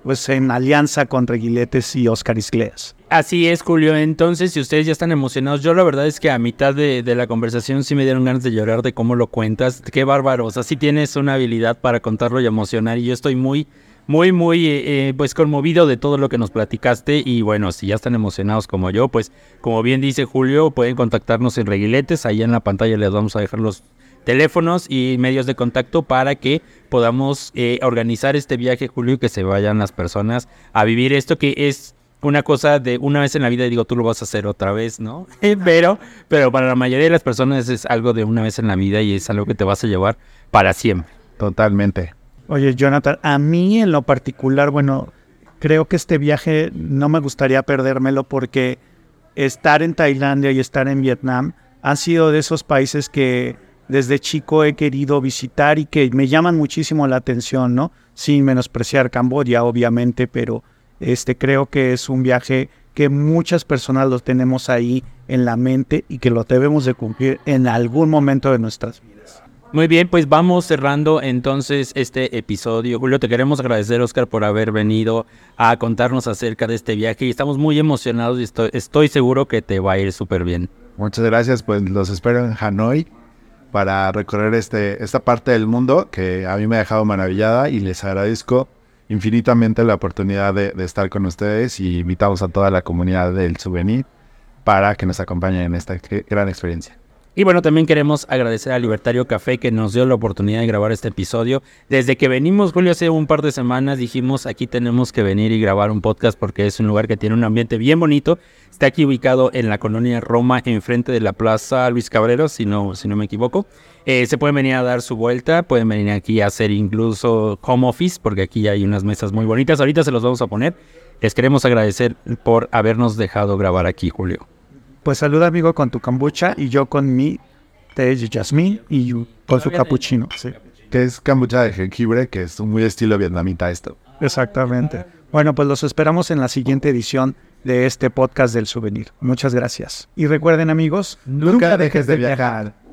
pues en alianza con Reguiletes y Óscar Isgleas. Así es, Julio. Entonces, si ustedes ya están emocionados, yo la verdad es que a mitad de, de la conversación sí me dieron ganas de llorar de cómo lo cuentas. Qué bárbaro. O sea, sí tienes una habilidad para contarlo y emocionar. Y yo estoy muy, muy, muy, eh, eh, pues conmovido de todo lo que nos platicaste. Y bueno, si ya están emocionados como yo, pues como bien dice Julio, pueden contactarnos en Reguiletes. Ahí en la pantalla les vamos a dejar los teléfonos y medios de contacto para que podamos eh, organizar este viaje, Julio, y que se vayan las personas a vivir esto que es una cosa de una vez en la vida. Digo, tú lo vas a hacer otra vez, ¿no? pero, pero para la mayoría de las personas es algo de una vez en la vida y es algo que te vas a llevar para siempre. Totalmente. Oye, Jonathan, a mí en lo particular, bueno, creo que este viaje no me gustaría perdérmelo porque estar en Tailandia y estar en Vietnam han sido de esos países que desde chico he querido visitar y que me llaman muchísimo la atención, ¿no? Sin menospreciar Camboya, obviamente, pero este creo que es un viaje que muchas personas lo tenemos ahí en la mente y que lo debemos de cumplir en algún momento de nuestras vidas. Muy bien, pues vamos cerrando entonces este episodio. Julio, te queremos agradecer, Óscar, por haber venido a contarnos acerca de este viaje y estamos muy emocionados y estoy, estoy seguro que te va a ir súper bien. Muchas gracias, pues los espero en Hanoi para recorrer este, esta parte del mundo que a mí me ha dejado maravillada y les agradezco infinitamente la oportunidad de, de estar con ustedes y invitamos a toda la comunidad del Souvenir para que nos acompañen en esta gran experiencia. Y bueno, también queremos agradecer a Libertario Café que nos dio la oportunidad de grabar este episodio. Desde que venimos, Julio, hace un par de semanas dijimos aquí tenemos que venir y grabar un podcast porque es un lugar que tiene un ambiente bien bonito. Está aquí ubicado en la colonia Roma, enfrente de la Plaza Luis Cabrero, si no, si no me equivoco. Eh, se pueden venir a dar su vuelta, pueden venir aquí a hacer incluso home office porque aquí hay unas mesas muy bonitas. Ahorita se los vamos a poner. Les queremos agradecer por habernos dejado grabar aquí, Julio. Pues saluda, amigo, con tu kombucha y yo con mi té de jazmín y con su capuchino. Sí. Que es kombucha de jengibre, que es muy estilo vietnamita esto. Exactamente. Bueno, pues los esperamos en la siguiente edición de este podcast del Souvenir. Muchas gracias. Y recuerden, amigos, nunca dejes de viajar.